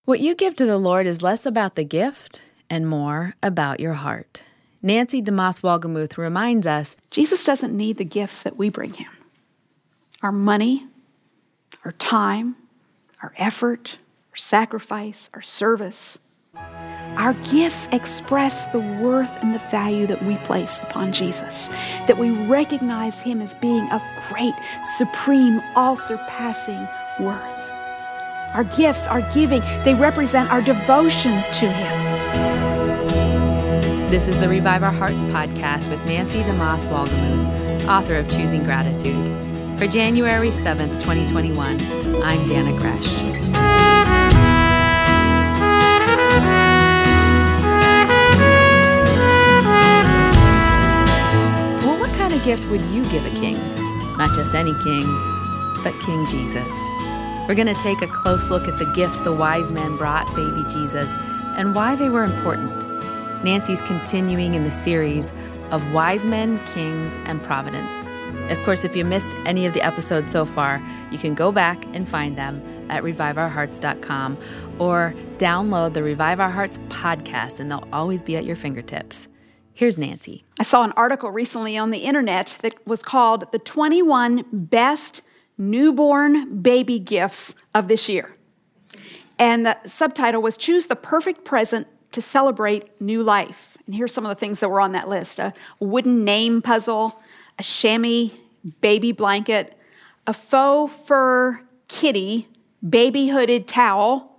What you give to the Lord is less about the gift and more about your heart. Nancy DeMoss-Wolgemuth reminds us, Jesus doesn't need the gifts that we bring him. Our money, our time, our effort, our sacrifice, our service. Our gifts express the worth and the value that we place upon Jesus, that we recognize him as being of great, supreme, all-surpassing worth. Our gifts, our giving, they represent our devotion to him. This is the Revive Our Hearts podcast with Nancy DeMoss-Wolgemuth, author of Choosing Gratitude. For January 7th, 2021, I'm Dana Gresh. Well, what kind of gift would you give a king? Not just any king, but King Jesus. We're going to take a close look at the gifts the wise men brought baby Jesus and why they were important. Nancy's continuing in the series of Wise Men, Kings, and Providence. Of course, if you missed any of the episodes so far, you can go back and find them at reviveourhearts.com or download the Revive Our Hearts podcast, and they'll always be at your fingertips. Here's Nancy. I saw an article recently on the internet that was called The 21 Best Newborn Baby Gifts of This Year. And the subtitle was Choose the Perfect Present to Celebrate New Life. And here's some of the things that were on that list. A wooden name puzzle, a chamois baby blanket, a faux fur kitty baby hooded towel,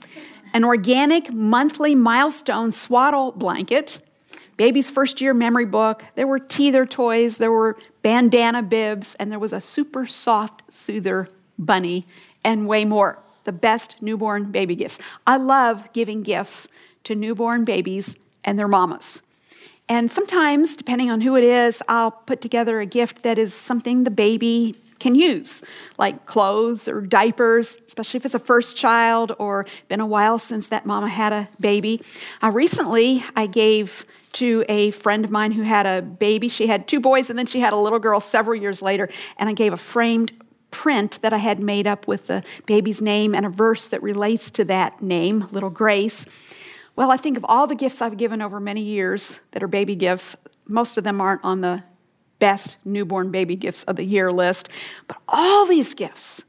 an organic monthly milestone swaddle blanket, baby's first year memory book, there were teether toys, there were bandana bibs, and there was a super soft soother bunny, and way more. The best newborn baby gifts. I love giving gifts to newborn babies and their mamas. And sometimes, depending on who it is, I'll put together a gift that is something the baby can use, like clothes or diapers, especially if it's a first child or been a while since that mama had a baby. Recently, I gave to a friend of mine who had a baby. She had 2 boys and then she had a little girl several years later, and I gave a framed print that I had made up with the baby's name and a verse that relates to that name, Little Grace. Well, I think of all the gifts I've given over many years that are baby gifts, most of them aren't on the best newborn baby gifts of the year list, but all these gifts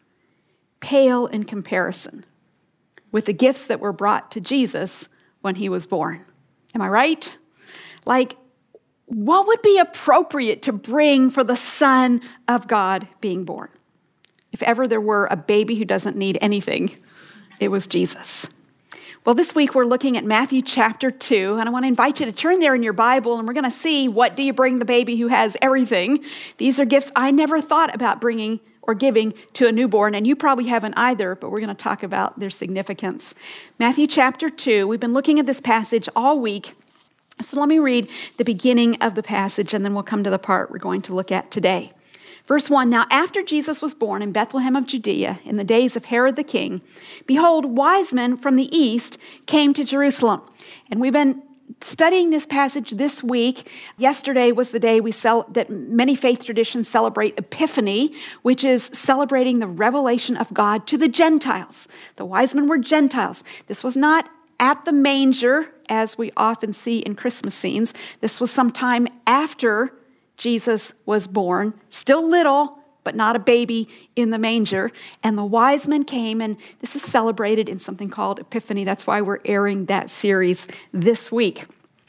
pale in comparison with the gifts that were brought to Jesus when he was born. Am I right? Like, what would be appropriate to bring for the Son of God being born? If ever there were a baby who doesn't need anything, it was Jesus. Well, this week we're looking at Matthew chapter 2, and I want to invite you to turn there in your Bible, and we're going to see what do you bring the baby who has everything. These are gifts I never thought about bringing or giving to a newborn, and you probably haven't either, but we're going to talk about their significance. Matthew chapter 2, we've been looking at this passage all week. So let me read the beginning of the passage, and then we'll come to the part we're going to look at today. Verse 1, Now after Jesus was born in Bethlehem of Judea in the days of Herod the king, behold, wise men from the east came to Jerusalem. And we've been studying this passage this week. Yesterday was the day that many faith traditions celebrate Epiphany, which is celebrating the revelation of God to the Gentiles. The wise men were Gentiles. This was not at the manger, as we often see in Christmas scenes. This was sometime after Jesus was born, still little, but not a baby in the manger. And the wise men came, and this is celebrated in something called Epiphany. That's why we're airing that series this week.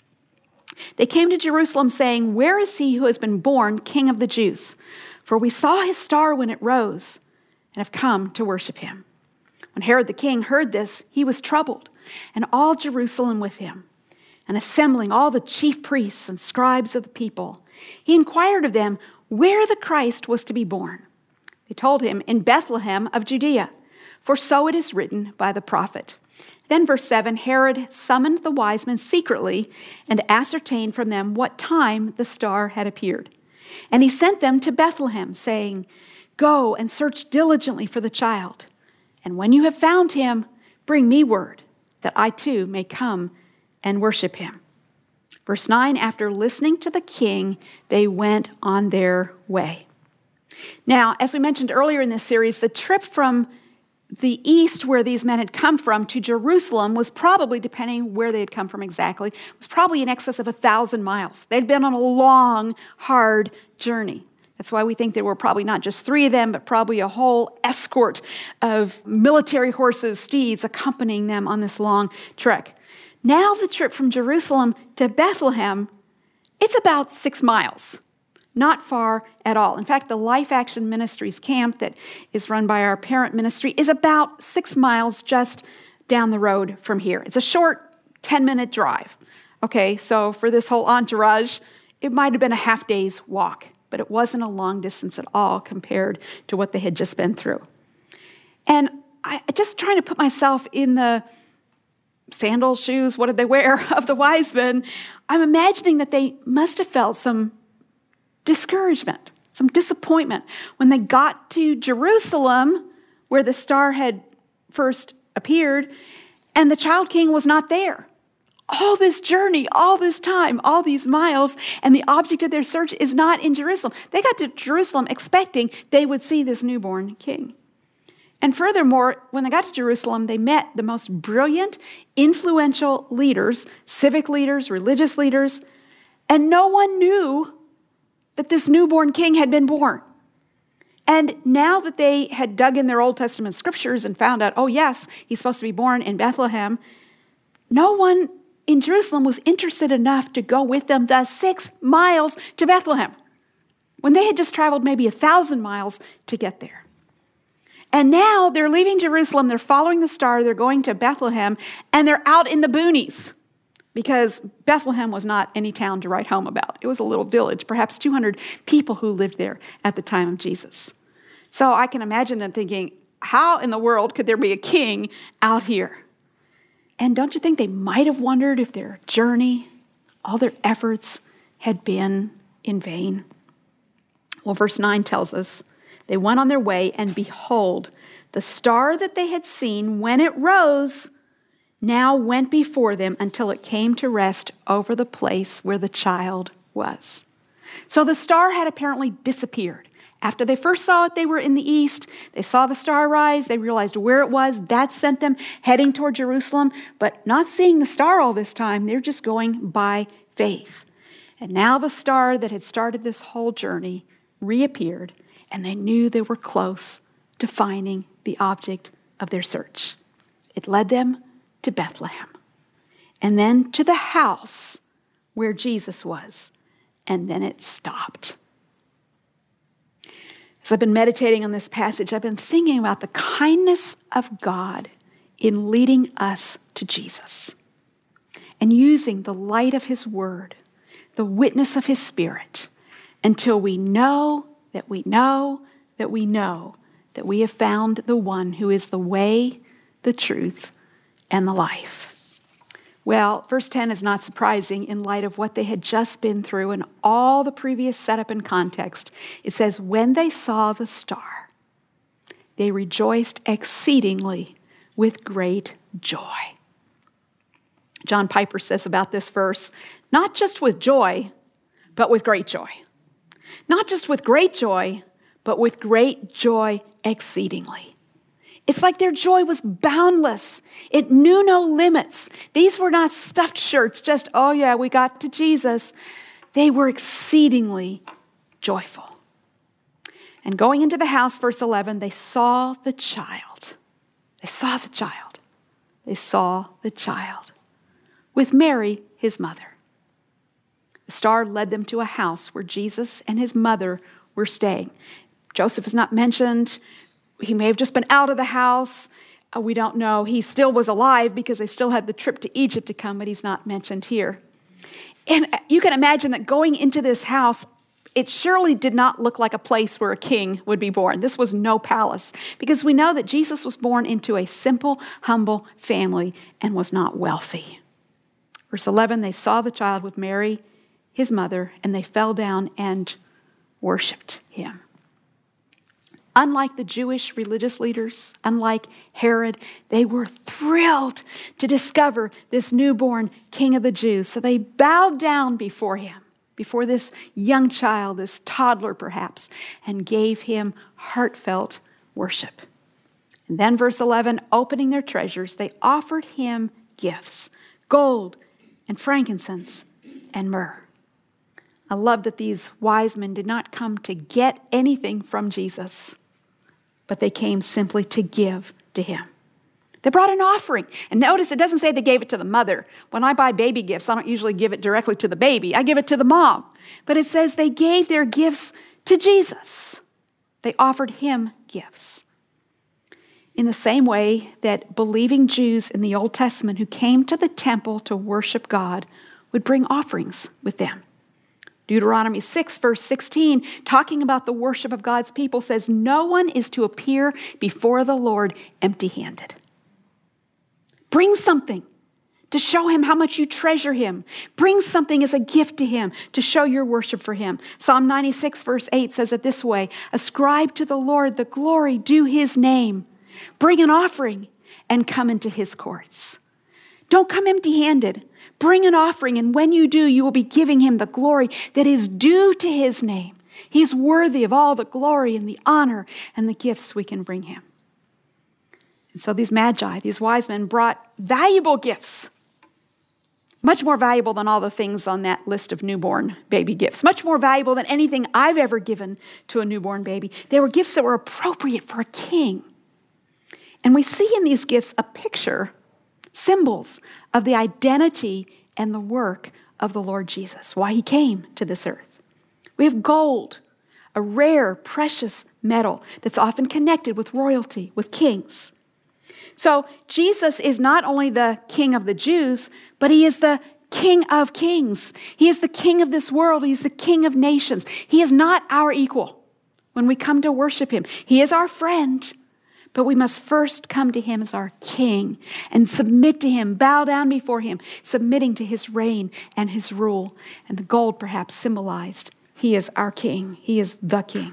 They came to Jerusalem saying, Where is he who has been born King of the Jews? For we saw his star when it rose and have come to worship him. When Herod the king heard this, he was troubled, and all Jerusalem with him. And assembling all the chief priests and scribes of the people, he inquired of them where the Christ was to be born. They told him, In Bethlehem of Judea, for so it is written by the prophet. Then verse 7, Herod summoned the wise men secretly and ascertained from them what time the star had appeared. And he sent them to Bethlehem, saying, Go and search diligently for the child. And when you have found him, bring me word, that I too may come and worship him. Verse 9, after listening to the king, they went on their way. Now, as we mentioned earlier in this series, the trip from the east where these men had come from to Jerusalem was probably, depending where they had come from exactly, was probably in excess of 1,000 miles. They'd been on a long, hard journey. That's why we think there were probably not just 3 of them, but probably a whole escort of military horses, steeds, accompanying them on this long trek. Now the trip from Jerusalem to Bethlehem, it's about 6 miles. Not far at all. In fact, the Life Action Ministries camp that is run by our parent ministry is about 6 miles just down the road from here. It's a short 10-minute drive. Okay, so for this whole entourage, it might have been a half day's walk, but it wasn't a long distance at all compared to what they had just been through. And I just trying to put myself in the sandals, shoes, what did they wear, of the wise men, I'm imagining that they must have felt some discouragement, some disappointment when they got to Jerusalem, where the star had first appeared, and the child king was not there. All this journey, all this time, all these miles, and the object of their search is not in Jerusalem. They got to Jerusalem expecting they would see this newborn king. And furthermore, when they got to Jerusalem, they met the most brilliant, influential leaders, civic leaders, religious leaders, and no one knew that this newborn king had been born. And now that they had dug in their Old Testament scriptures and found out, oh yes, he's supposed to be born in Bethlehem, no one in Jerusalem was interested enough to go with them the 6 miles to Bethlehem, when they had just traveled maybe 1,000 miles to get there. And now they're leaving Jerusalem, they're following the star, they're going to Bethlehem, and they're out in the boonies, because Bethlehem was not any town to write home about. It was a little village, perhaps 200 people who lived there at the time of Jesus. So I can imagine them thinking, how in the world could there be a king out here? And don't you think they might have wondered if their journey, all their efforts had been in vain? Well, verse 9 tells us, they went on their way, and behold, the star that they had seen when it rose now went before them until it came to rest over the place where the child was. So the star had apparently disappeared. After they first saw it, they were in the east. They saw the star rise. They realized where it was. That sent them heading toward Jerusalem. But not seeing the star all this time, they're just going by faith. And now the star that had started this whole journey reappeared, and they knew they were close to finding the object of their search. It led them to Bethlehem, and then to the house where Jesus was, and then it stopped. As I've been meditating on this passage, I've been thinking about the kindness of God in leading us to Jesus and using the light of his word, the witness of his Spirit, until we know that we know that we know that we have found the one who is the way, the truth, and the life. Well, verse 10 is not surprising in light of what they had just been through and all the previous setup and context. It says, when they saw the star, they rejoiced exceedingly with great joy. John Piper says about this verse, not just with joy, but with great joy. Not just with great joy, but with great joy exceedingly. It's like their joy was boundless. It knew no limits. These were not stuffed shirts, just, oh yeah, we got to Jesus. They were exceedingly joyful. And going into the house, verse 11, they saw the child. They saw the child. They saw the child with Mary, his mother. The star led them to a house where Jesus and his mother were staying. Joseph is not mentioned. He may have just been out of the house. We don't know. He still was alive because they still had the trip to Egypt to come, but he's not mentioned here. And you can imagine that going into this house, it surely did not look like a place where a king would be born. This was no palace, because we know that Jesus was born into a simple, humble family and was not wealthy. Verse 11, they saw the child with Mary, his mother, and they fell down and worshiped him. Unlike the Jewish religious leaders, unlike Herod, they were thrilled to discover this newborn King of the Jews. So they bowed down before him, before this young child, this toddler perhaps, and gave him heartfelt worship. And then verse 11, opening their treasures, they offered him gifts, gold and frankincense and myrrh. I love that these wise men did not come to get anything from Jesus, but they came simply to give to him. They brought an offering. And notice it doesn't say they gave it to the mother. When I buy baby gifts, I don't usually give it directly to the baby. I give it to the mom. But it says they gave their gifts to Jesus. They offered him gifts. In the same way that believing Jews in the Old Testament who came to the temple to worship God would bring offerings with them. Deuteronomy 6, verse 16, talking about the worship of God's people, says, no one is to appear before the Lord empty-handed. Bring something to show him how much you treasure him. Bring something as a gift to him to show your worship for him. Psalm 96, verse 8 says it this way, ascribe to the Lord the glory due his name. Bring an offering and come into his courts. Don't come empty-handed. Bring an offering, and when you do, you will be giving him the glory that is due to his name. He's worthy of all the glory and the honor and the gifts we can bring him. And so these magi, these wise men, brought valuable gifts, much more valuable than all the things on that list of newborn baby gifts, much more valuable than anything I've ever given to a newborn baby. They were gifts that were appropriate for a king. And we see in these gifts a picture, symbols of the identity and the work of the Lord Jesus, why he came to this earth. We have gold, a rare, precious metal that's often connected with royalty, with kings. So Jesus is not only the King of the Jews, but he is the King of kings. He is the King of this world. He's the King of nations. He is not our equal when we come to worship him. He is our friend, but we must first come to him as our King and submit to him, bow down before him, submitting to his reign and his rule. And the gold perhaps symbolized he is our King. He is the King.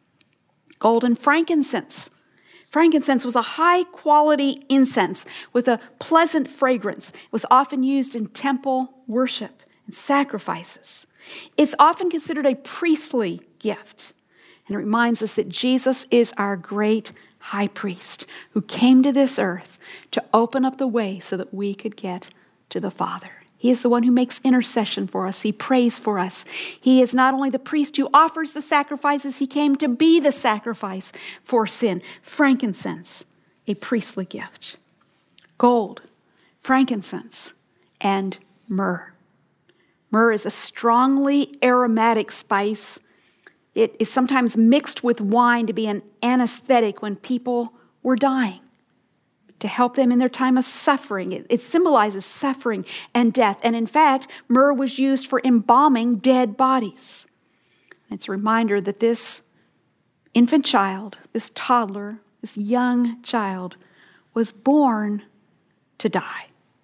Gold and frankincense. Frankincense was a high-quality incense with a pleasant fragrance. It was often used in temple worship and sacrifices. It's often considered a priestly gift. And it reminds us that Jesus is our great high priest who came to this earth to open up the way so that we could get to the Father. He is the one who makes intercession for us. He prays for us. He is not only the priest who offers the sacrifices, he came to be the sacrifice for sin. Frankincense, a priestly gift. Gold, frankincense, and myrrh. Myrrh is a strongly aromatic spice. It is sometimes mixed with wine to be an anesthetic when people were dying, to help them in their time of suffering. It symbolizes suffering and death. And in fact, myrrh was used for embalming dead bodies. It's a reminder that this infant child, this toddler, this young child was born to die,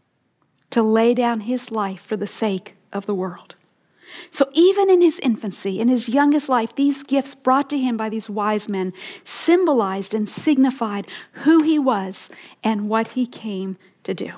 to lay down his life for the sake of the world. So even in his infancy, in his youngest life, these gifts brought to him by these wise men symbolized and signified who he was and what he came to do.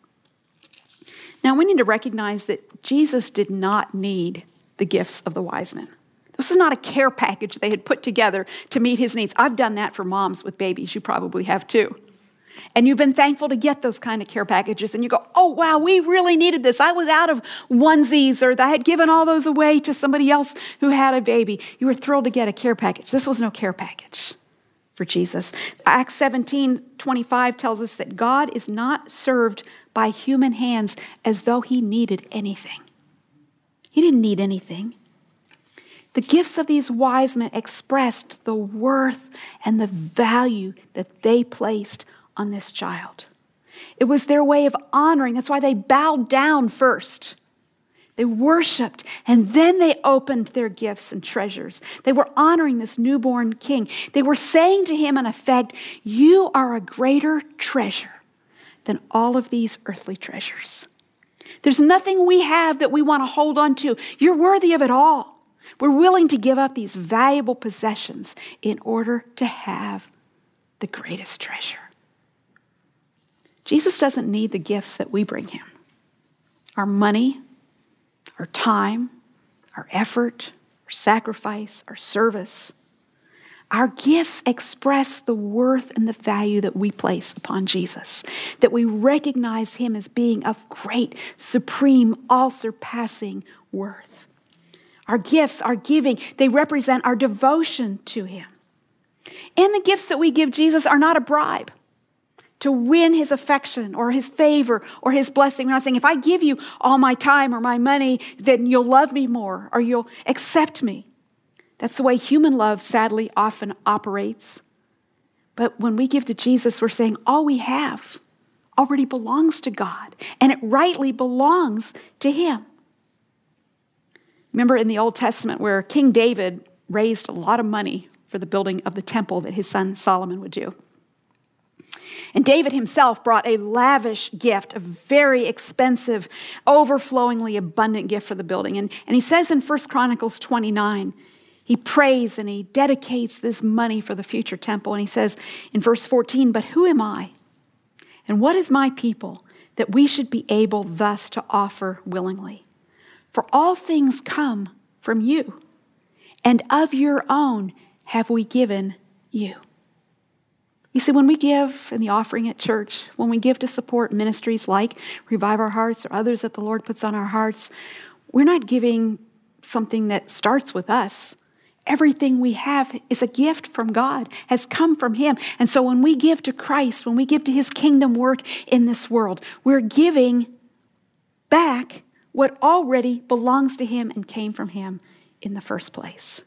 Now we need to recognize that Jesus did not need the gifts of the wise men. This is not a care package they had put together to meet his needs. I've done that for moms with babies. You probably have too. And you've been thankful to get those kind of care packages. And you go, oh, wow, we really needed this. I was out of onesies, or I had given all those away to somebody else who had a baby. You were thrilled to get a care package. This was no care package for Jesus. Acts 17:25 tells us that God is not served by human hands as though he needed anything. He didn't need anything. The gifts of these wise men expressed the worth and the value that they placed on this child. It was their way of honoring. That's why they bowed down first. They worshiped, and then they opened their gifts and treasures. They were honoring this newborn king. They were saying to him, in effect, you are a greater treasure than all of these earthly treasures. There's nothing we have that we want to hold on to. You're worthy of it all. We're willing to give up these valuable possessions in order to have the greatest treasure. Jesus doesn't need the gifts that we bring him. Our money, our time, our effort, our sacrifice, our service. Our gifts express the worth and the value that we place upon Jesus, that we recognize him as being of great, supreme, all-surpassing worth. Our gifts, our giving, they represent our devotion to him. And the gifts that we give Jesus are not a bribe to win his affection or his favor or his blessing. We're not saying, if I give you all my time or my money, then you'll love me more or you'll accept me. That's the way human love, sadly, often operates. But when we give to Jesus, we're saying all we have already belongs to God, and it rightly belongs to him. Remember in the Old Testament where King David raised a lot of money for the building of the temple that his son Solomon would do. And David himself brought a lavish gift, a very expensive, overflowingly abundant gift for the building. And he says in 1 Chronicles 29, he prays and he dedicates this money for the future temple. And he says in verse 14, "But who am I? And what is my people that we should be able thus to offer willingly? For all things come from you, and of your own have we given you." You see, when we give in the offering at church, when we give to support ministries like Revive Our Hearts or others that the Lord puts on our hearts, we're not giving something that starts with us. Everything we have is a gift from God, has come from him. And so when we give to Christ, when we give to his kingdom work in this world, we're giving back what already belongs to him and came from him in the first place.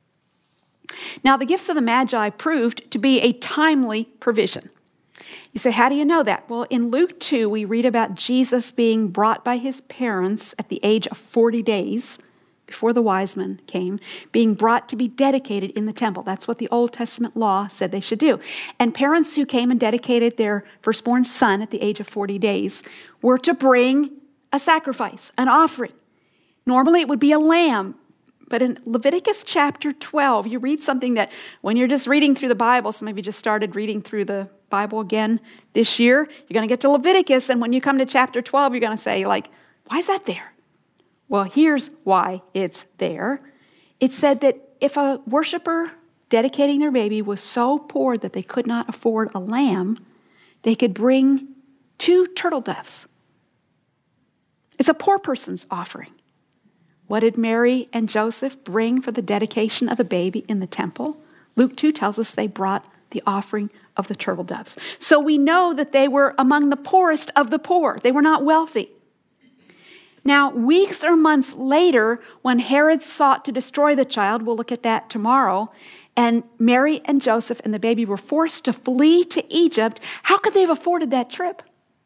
Now, the gifts of the Magi proved to be a timely provision. You say, how do you know that? Well, in Luke 2, we read about Jesus being brought by his parents at the age of 40 days, before the wise men came, being brought to be dedicated in the temple. That's what the Old Testament law said they should do. And parents who came and dedicated their firstborn son at the age of 40 days were to bring a sacrifice, an offering. Normally it would be a lamb. But in Leviticus chapter 12, you read something that when you're just reading through the Bible, some of you just started reading through the Bible again this year, you're going to get to Leviticus, and when you come to chapter 12, you're going to say, like, why is that there? Well, here's why it's there. It said that if a worshiper dedicating their baby was so poor that they could not afford a lamb, they could bring 2 turtle doves. It's a poor person's offering. What did Mary and Joseph bring for the dedication of the baby in the temple? Luke 2 tells us they brought the offering of the turtle doves. So we know that they were among the poorest of the poor. They were not wealthy. Now, weeks or months later, when Herod sought to destroy the child, we'll look at that tomorrow, and Mary and Joseph and the baby were forced to flee to Egypt, how could they have afforded that trip?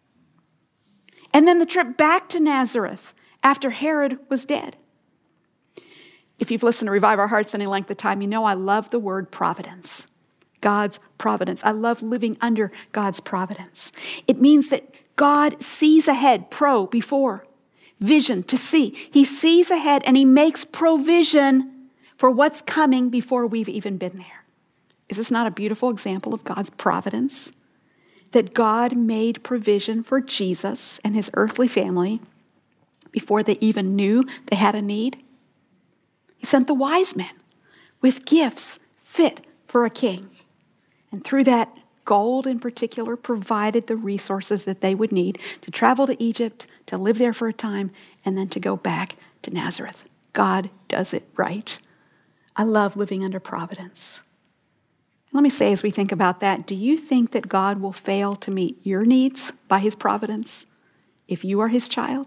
And then the trip back to Nazareth after Herod was dead. If you've listened to Revive Our Hearts any length of time, you know I love the word providence. God's providence. I love living under God's providence. It means that God sees ahead, before, vision, to see. He sees ahead and he makes provision for what's coming before we've even been there. Is this not a beautiful example of God's providence? That God made provision for Jesus and his earthly family before they even knew they had a need. He sent the wise men with gifts fit for a king. And through that, gold in particular provided the resources that they would need to travel to Egypt, to live there for a time, and then to go back to Nazareth. God does it right. I love living under providence. Let me say as we think about that, do you think that God will fail to meet your needs by his providence if you are his child?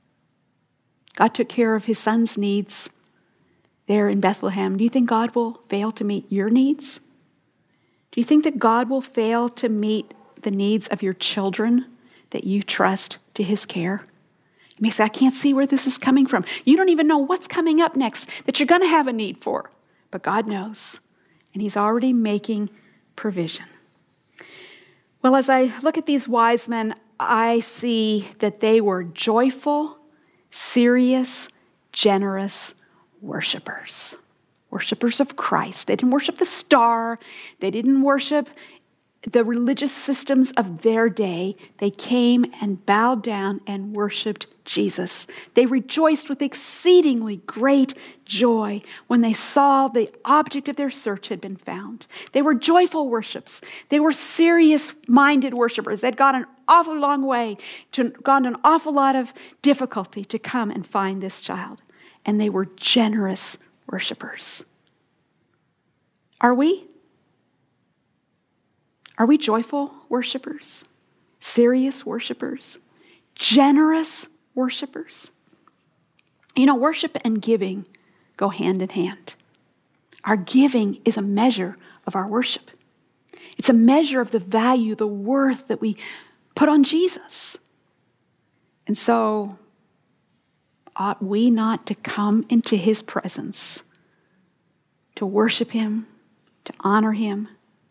God took care of his son's needs there in Bethlehem. Do you think God will fail to meet your needs? Do you think that God will fail to meet the needs of your children that you trust to his care? You may say, I can't see where this is coming from. You don't even know what's coming up next that you're going to have a need for. But God knows, and he's already making provision. Well, as I look at these wise men, I see that they were joyful, serious, generous worshipers. Worshipers of Christ. They didn't worship the star. They didn't worship the religious systems of their day, they came and bowed down and worshiped Jesus. They rejoiced with exceedingly great joy when they saw the object of their search had been found. They were joyful worships. They were serious-minded worshipers. They'd gone an awfully long way, gone an awful lot of difficulty to come and find this child. And they were generous worshipers. Are we? Are we joyful worshipers? Serious worshipers? Generous worshipers? You know, worship and giving go hand in hand. Our giving is a measure of our worship. It's a measure of the value, the worth that we put on Jesus. And so, ought we not to come into his presence to worship him, to honor him,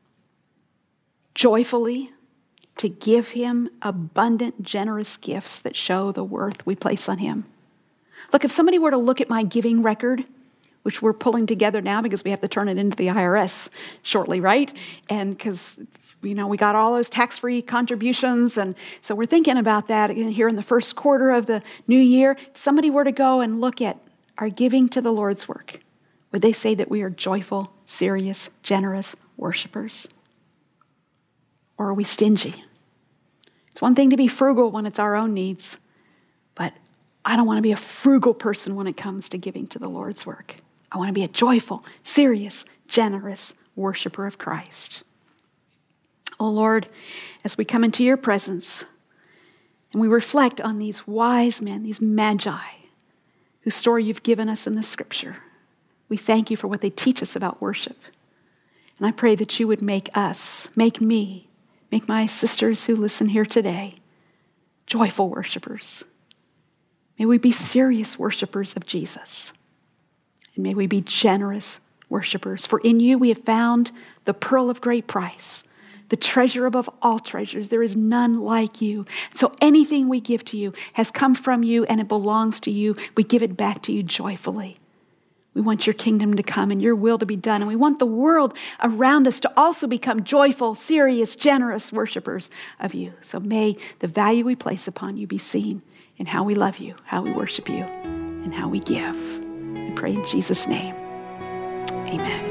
joyfully, to give him abundant, generous gifts that show the worth we place on him? Look, if somebody were to look at my giving record, which we're pulling together now because we have to turn it into the IRS shortly, right? And because, we got all those tax-free contributions, and so we're thinking about that here in the first quarter of the new year. If somebody were to go and look at our giving to the Lord's work, would they say that we are joyful, serious, generous worshipers? Or are we stingy? It's one thing to be frugal when it's our own needs, but I don't want to be a frugal person when it comes to giving to the Lord's work. I want to be a joyful, serious, generous worshiper of Christ. Oh Lord, as we come into your presence and we reflect on these wise men, these magi, whose story you've given us in the scripture, we thank you for what they teach us about worship. And I pray that you would make us, make me, make my sisters who listen here today, joyful worshipers. May we be serious worshipers of Jesus. And may we be generous worshipers. For in you we have found the pearl of great price, the treasure above all treasures. There is none like you. So anything we give to you has come from you and it belongs to you. We give it back to you joyfully. We want your kingdom to come and your will to be done. And we want the world around us to also become joyful, serious, generous worshipers of you. So may the value we place upon you be seen in how we love you, how we worship you, and how we give. We pray in Jesus' name. Amen.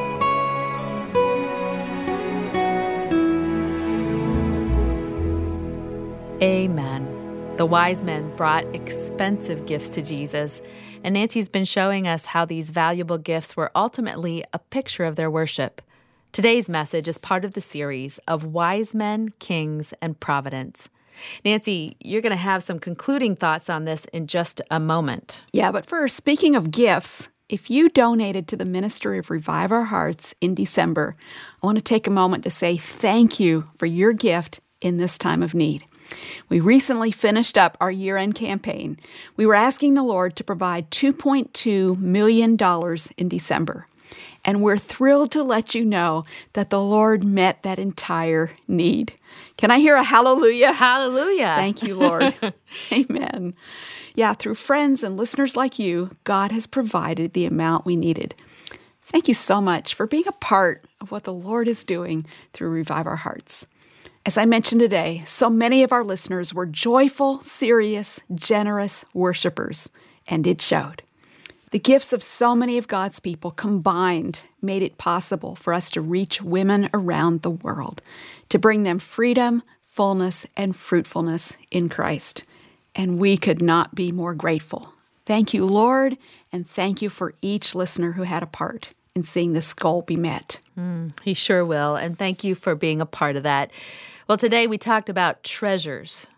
Amen. The wise men brought expensive gifts to Jesus, and Nancy's been showing us how these valuable gifts were ultimately a picture of their worship. Today's message is part of the series of Wise Men, Kings, and Providence. Nancy, you're going to have some concluding thoughts on this in just a moment. Yeah, but first, speaking of gifts, if you donated to the Ministry of Revive Our Hearts in December, I want to take a moment to say thank you for your gift in this time of need. We recently finished up our year-end campaign. We were asking the Lord to provide $2.2 million in December. And we're thrilled to let you know that the Lord met that entire need. Can I hear a hallelujah? Hallelujah. Thank you, Lord. Amen. Yeah, through friends and listeners like you, God has provided the amount we needed. Thank you so much for being a part of what the Lord is doing through Revive Our Hearts. As I mentioned today, so many of our listeners were joyful, serious, generous worshipers, and it showed. The gifts of so many of God's people combined made it possible for us to reach women around the world, to bring them freedom, fullness, and fruitfulness in Christ. And we could not be more grateful. Thank you, Lord, and thank you for each listener who had a part in seeing this goal be met. He sure will, and thank you for being a part of that. Well, today we talked about treasures,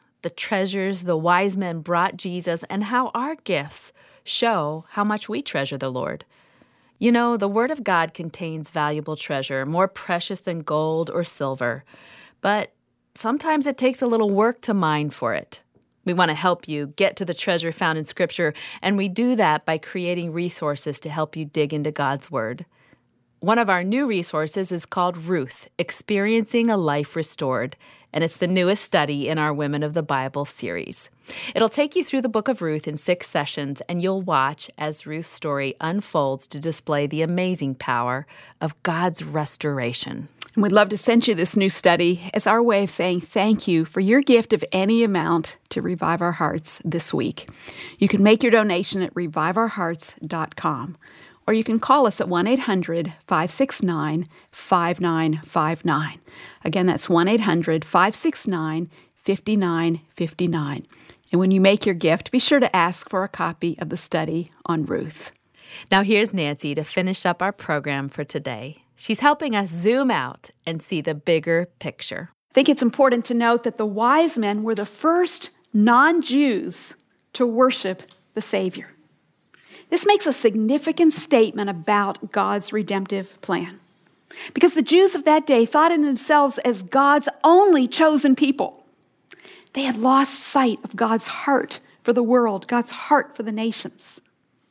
the wise men brought Jesus, and how our gifts show how much we treasure the Lord. You know, the Word of God contains valuable treasure, more precious than gold or silver, but sometimes it takes a little work to mine for it. We want to help you get to the treasure found in Scripture, and we do that by creating resources to help you dig into God's Word. One of our new resources is called Ruth, Experiencing a Life Restored, and it's the newest study in our Women of the Bible series. It'll take you through the book of Ruth in 6 sessions, and you'll watch as Ruth's story unfolds to display the amazing power of God's restoration. And we'd love to send you this new study as our way of saying thank you for your gift of any amount to Revive Our Hearts this week. You can make your donation at reviveourhearts.com, or you can call us at 1-800-569-5959. Again, that's 1-800-569-5959. And when you make your gift, be sure to ask for a copy of the study on Ruth. Now here's Nancy to finish up our program for today. She's helping us zoom out and see the bigger picture. I think it's important to note that the wise men were the first non-Jews to worship the Savior. This makes a significant statement about God's redemptive plan, because the Jews of that day thought of themselves as God's only chosen people. They had lost sight of God's heart for the world, God's heart for the nations.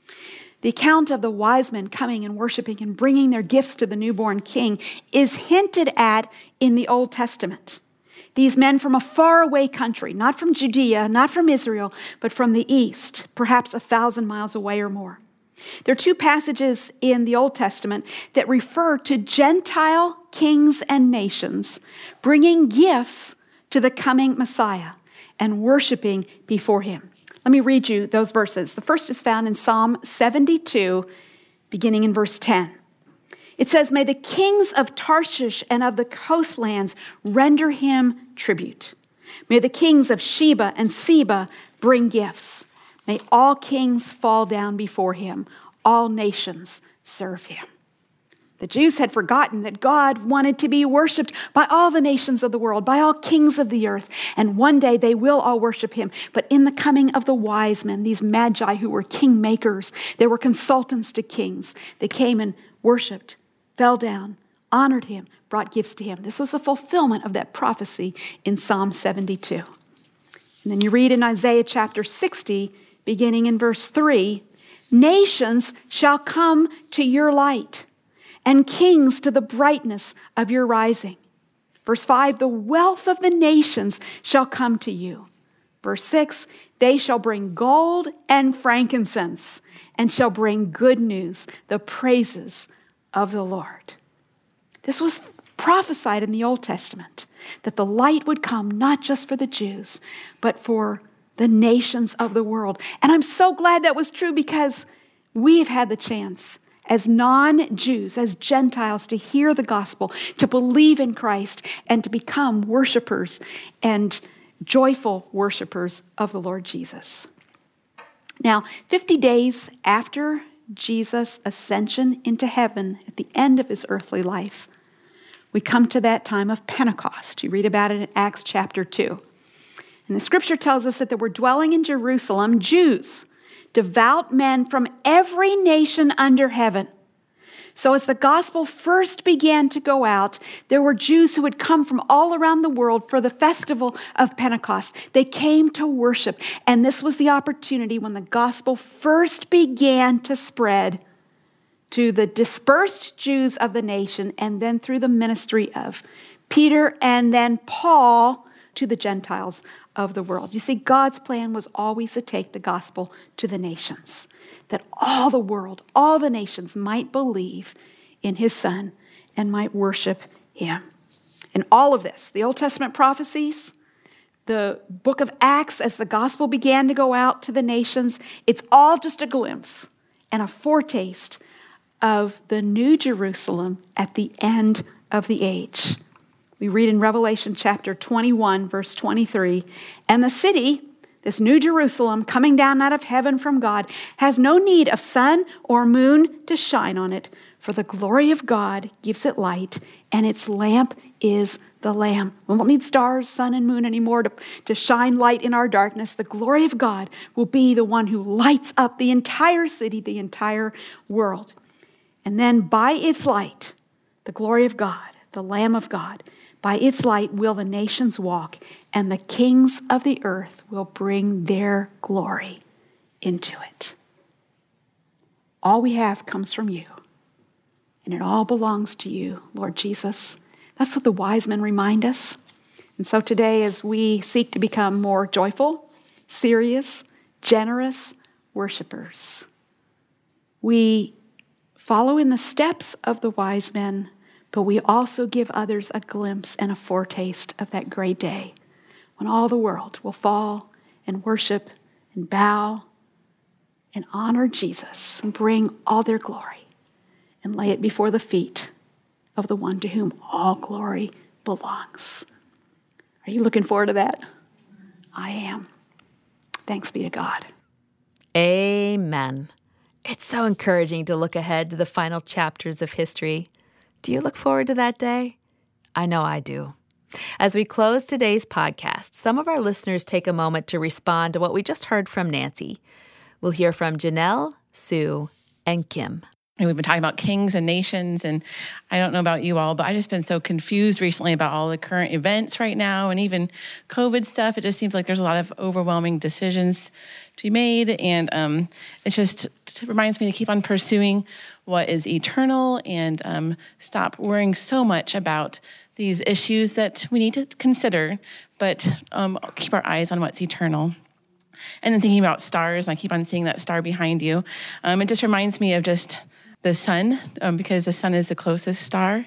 The account of the wise men coming and worshiping and bringing their gifts to the newborn king is hinted at in the Old Testament. These men from a faraway country, not from Judea, not from Israel, but from the east, perhaps 1,000 miles away or more. There are two passages in the Old Testament that refer to Gentile kings and nations bringing gifts to the coming Messiah and worshiping before him. Let me read you those verses. The first is found in Psalm 72, beginning in verse 10. It says, "May the kings of Tarshish and of the coastlands render him tribute. May the kings of Sheba and Seba bring gifts. May all kings fall down before him. All nations serve him." The Jews had forgotten that God wanted to be worshiped by all the nations of the world, by all kings of the earth. And one day they will all worship him. But in the coming of the wise men, these magi who were king makers, they were consultants to kings. They came and worshiped, fell down, honored him, brought gifts to him. This was a fulfillment of that prophecy in Psalm 72. And then you read in Isaiah chapter 60, beginning in verse 3, "Nations shall come to your light, and kings to the brightness of your rising." Verse 5, "The wealth of the nations shall come to you." Verse 6, "They shall bring gold and frankincense, and shall bring good news, the praises of the Lord." This was prophesied in the Old Testament, that the light would come not just for the Jews, but for the nations of the world. And I'm so glad that was true, because we've had the chance as non-Jews, as Gentiles, to hear the gospel, to believe in Christ, and to become worshipers and joyful worshipers of the Lord Jesus. Now, 50 days after Jesus' ascension into heaven at the end of his earthly life, we come to that time of Pentecost. You read about it in Acts chapter 2. And the scripture tells us that there were dwelling in Jerusalem Jews, devout men from every nation under heaven. So as the gospel first began to go out, there were Jews who had come from all around the world for the festival of Pentecost. They came to worship, and this was the opportunity when the gospel first began to spread to the dispersed Jews of the nation, and then through the ministry of Peter and then Paul to the Gentiles of the world. You see, God's plan was always to take the gospel to the nations, that all the world, all the nations might believe in his Son and might worship him. And all of this, the Old Testament prophecies, the book of Acts, as the gospel began to go out to the nations, it's all just a glimpse and a foretaste of the new Jerusalem at the end of the age. We read in Revelation chapter 21, verse 23, "And the city," this new Jerusalem coming down out of heaven from God, "has no need of sun or moon to shine on it, for the glory of God gives it light, and its lamp is the Lamb." We won't need stars, sun, and moon anymore to shine light in our darkness. The glory of God will be the one who lights up the entire city, the entire world. And then by its light, the glory of God, the Lamb of God, by its light will the nations walk, and the kings of the earth will bring their glory into it. All we have comes from you, and it all belongs to you, Lord Jesus. That's what the wise men remind us. And so today, as we seek to become more joyful, serious, generous worshipers, we follow in the steps of the wise men, but we also give others a glimpse and a foretaste of that great day when all the world will fall and worship and bow and honor Jesus and bring all their glory and lay it before the feet of the one to whom all glory belongs. Are you looking forward to that? I am. Thanks be to God. Amen. It's so encouraging to look ahead to the final chapters of history. Do you look forward to that day? I know I do. As we close today's podcast, some of our listeners take a moment to respond to what we just heard from Nancy. We'll hear from Janelle, Sue, and Kim. And we've been talking about kings and nations, and I don't know about you all, but I've just been so confused recently about all the current events right now and even COVID stuff. It just seems like there's a lot of overwhelming decisions to be made, and it reminds me to keep on pursuing what is eternal and stop worrying so much about these issues that we need to consider, but keep our eyes on what's eternal. And then thinking about stars, and I keep on seeing that star behind you. It just reminds me of just the sun, because the sun is the closest star.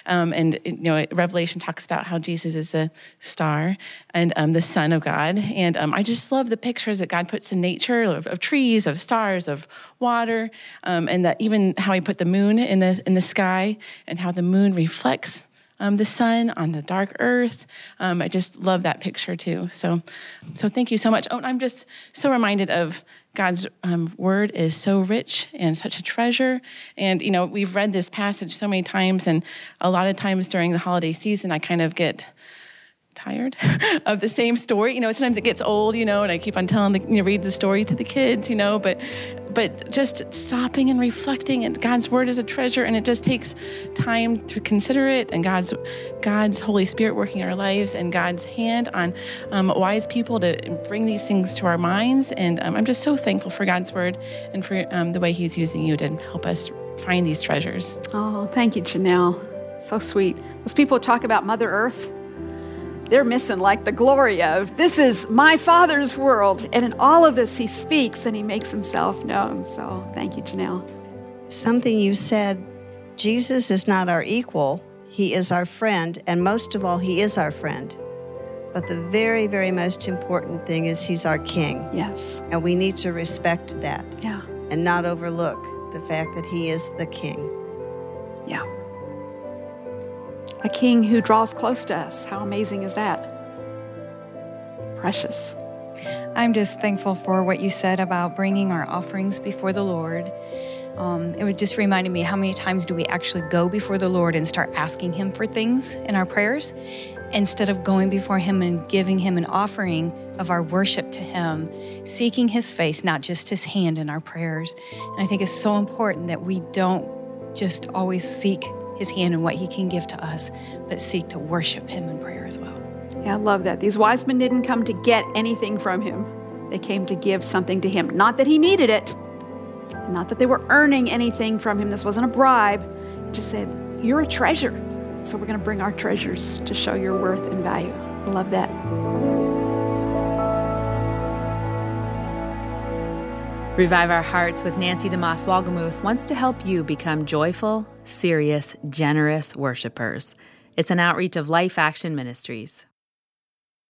Revelation talks about how Jesus is the star and the Son of God. And I just love the pictures that God puts in nature of trees, of stars, of water, and that even how he put the moon in the sky and how the moon reflects the sun on the dark earth. I just love that picture too. So thank you so much. Oh, I'm just so reminded of God's word is so rich and such a treasure. And, we've read this passage so many times, and a lot of times during the holiday season, I kind of get tired of the same story. Sometimes it gets old, and I keep on read the story to the kids, but just stopping and reflecting, and God's word is a treasure, and it just takes time to consider it, and God's Holy Spirit working in our lives, and God's hand on wise people to bring these things to our minds. And I'm just so thankful for God's word and for the way he's using you to help us find these treasures. Oh, thank you, Janelle. So sweet. Those people who talk about Mother Earth, they're missing the glory of, this is my Father's world. And in all of this, he speaks and he makes himself known. So thank you, Janelle. Something you said, Jesus is not our equal. He is our friend. And most of all, he is our friend. But the very, very most important thing is he's our king. Yes. And we need to respect that. Yeah. And not overlook the fact that he is the king. Yeah. A king who draws close to us. How amazing is that? Precious. I'm just thankful for what you said about bringing our offerings before the Lord. It was just reminding me, how many times do we actually go before the Lord and start asking him for things in our prayers instead of going before him and giving him an offering of our worship to him, seeking his face, not just his hand in our prayers. And I think it's so important that we don't just always seek his hand and what he can give to us, but seek to worship him in prayer as well. Yeah, I love that. These wise men didn't come to get anything from him. They came to give something to him. Not that he needed it. Not that they were earning anything from him. This wasn't a bribe. He just said, you're a treasure. So we're going to bring our treasures to show your worth and value. I love that. Revive Our Hearts with Nancy DeMoss Wolgemuth wants to help you become joyful, serious, generous worshipers. It's an outreach of Life Action Ministries.